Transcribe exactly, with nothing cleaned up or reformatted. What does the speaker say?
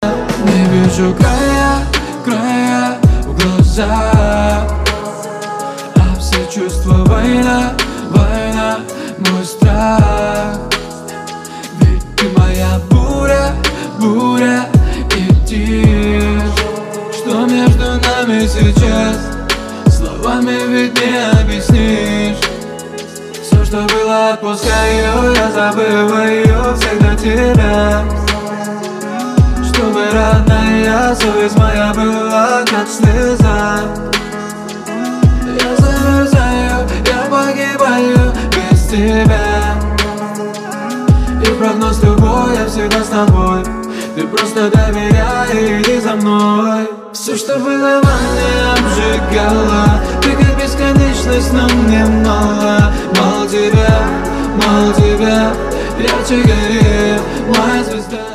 Не вижу края, края в глазах, а все чувства война, война, мой страх. Ведь ты моя буря, буря и тишь. Что между нами сейчас, словами ведь не объяснишь. Все, что было, отпускаю, я забываю всегда тебя. Чтобы родная совесть моя была как слеза. Я замерзаю, я погибаю без тебя. И прогноз любой, я всегда с тобой. Ты просто доверяй и иди за мной. Все, что было во мне, обжигало. Ты как бесконечность, но мне мало. Мало тебя, мало тебя. Ярче гори, моя звезда.